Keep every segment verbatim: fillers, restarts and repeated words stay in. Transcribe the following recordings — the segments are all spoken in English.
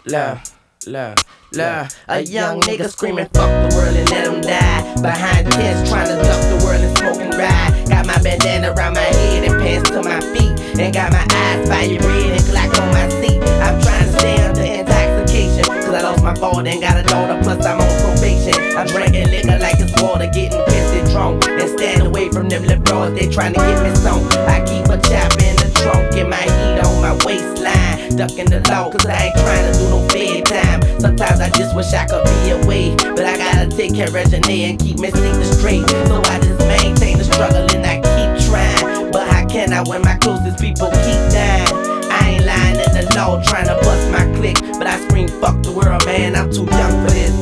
love, love, love. A young nigga screaming, fuck the world and let him die. Behind tents trying to duck the world and smoke and ride. Got my bandana around my head and pants to my feet. And got my eyes fire red and Glock on my seat. I'm trying to stay under intoxication, cause I lost my father and got a daughter, plus I'm on probation. I'm drinking liquor like it's water, getting pissed and drunk. And stand away from them lip bros, they trying to get me stoned. I keep a chopper in the trunk, get my heat on my waistline. Ducking the law, cause I ain't trying to do no bedtime. Sometimes I just wish I could be away, but I gotta take care of Janae and keep me sleeping straight. So I just maintain the struggle and I keep trying. But how can I when my closest people keep dying? I ain't lying in the law, trying to bust my click, but I scream fuck the world, man, I'm too young for this.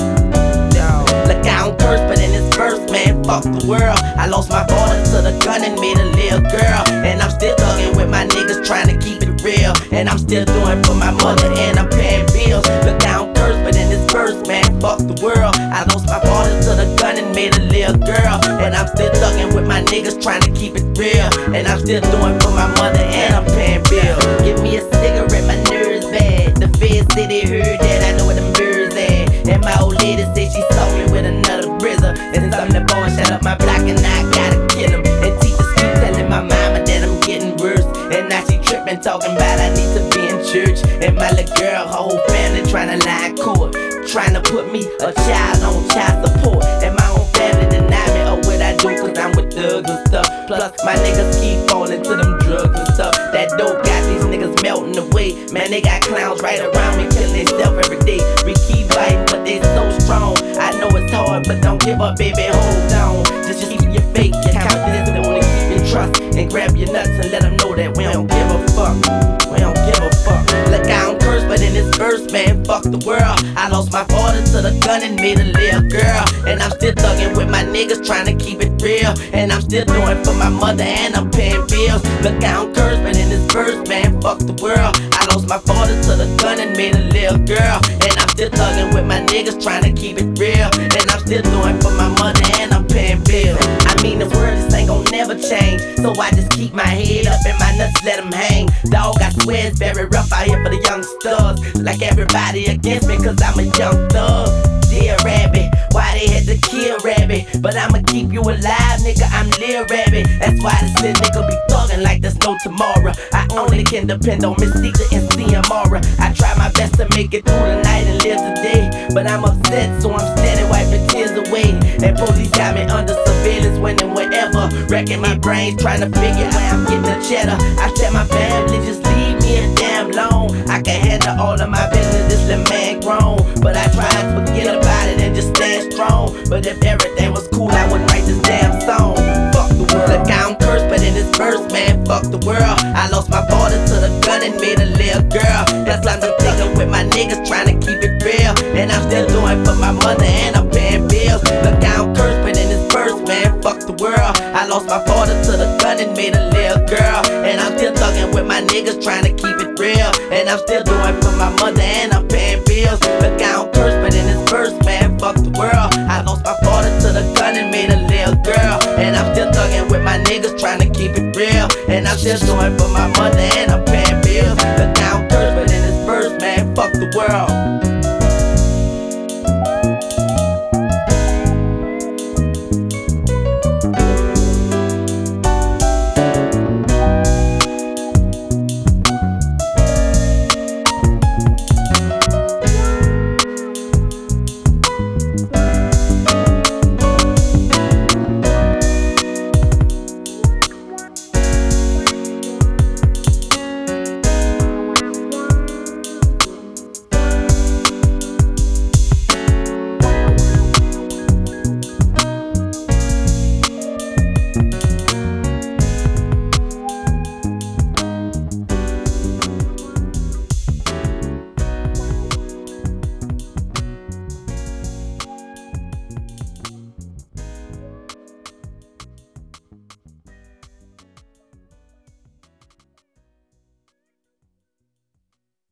Yo, look, I don't curse, but in this verse, man, fuck the world. I lost my father to the gun and made a little girl, and I'm still thugging with my niggas trying to keep it real. And I'm still doing for my mother and I'm paying bills. Look, I don't curse, but in this verse, man, fuck the world. I lost my father to the gun and made a little girl, and I'm still thugging with my niggas trying to keep it real. And I'm still doing for my mother and I'm paying bills. Give me a cigarette, my nerves bad. The feds say they heard that, I know where them birds at. And my old lady say she saw me with another brizzer. And some the boy shut up my block and I gotta kill him. And teachers keep telling my mama that I'm getting worse. And now she tripping, talking about I need to be in church. And my little girl, her whole family trying to lie in court, trying to put me, a child, on child support. And my own family deny me of what I do, cause I'm with thugs and stuff. Plus my niggas keep falling to them drugs and stuff. That dope got these niggas melting away. Man, they got clowns right around me killing themselves every day. We keep fighting, but they so strong. I know it's hard, but don't give up, baby, hold on. Just, just keep your faith, your confidence, and only keep your trust. And grab your nuts and let them know that we don't give a fuck. We don't give a fuck. Look, I don't curse, but in this verse, man, fuck the world. I lost my father to the gun and made a little girl, and I'm still thugging with my niggas trying to keep it real. And I'm still doing for my mother and I'm paying bills. Look, I don't curse, but in this verse, man, fuck the world. I lost my father to the gun and made a little girl, and I'm still thugging with my niggas trying to keep it real. And I'm still doing for my mother and I'm paying bills. I mean, the world just ain't gon' never change, so I just keep my head up and my nuts let them hang. Dog, I swear it's very rough out here for the young studs. Like everybody against me, cause I'm a young thug. Dear Rabbit, why they had to kill Rabbit? But I'ma keep you alive, nigga, I'm Lil Rabbit. That's why this little nigga be thuggin' like there's no tomorrow. I only can depend on Miss Caesar and C M R. I try my best to make it through the night and live the day, but I'm upset, so I'm steady wiping tears away. And police got me under surveillance when and wherever, wrecking my brains trying to figure where I'm getting the cheddar. I tell my family, just leave me a damn alone. I can handle all of my business, this little man grown. But I try to forget about it and just stand strong. But if everything was cool, I wouldn't write this damn song. Fuck the world. Look, I don't curse, but in this verse, man, fuck the world. I lost my father to the gun and made a little girl. That's why I'm thinking with my niggas trying to keep it real. And I'm still doing for my mother and I'm paying bills. Look, I don't curse, but in this verse, man, fuck the world. I lost my father to the gun and made a little girl, and I'm still thugging with my niggas trying to keep it real. And I'm still doing for my mother and I'm paying bills. Look, I don't curse, but in this verse, man, fuck the world. I lost my father to the gun and made a little girl, and I'm still thugging with my niggas trying to keep it real. And I'm still doing for my mother and I'm paying bills. Look, I don't curse, but in this verse, man, fuck the world.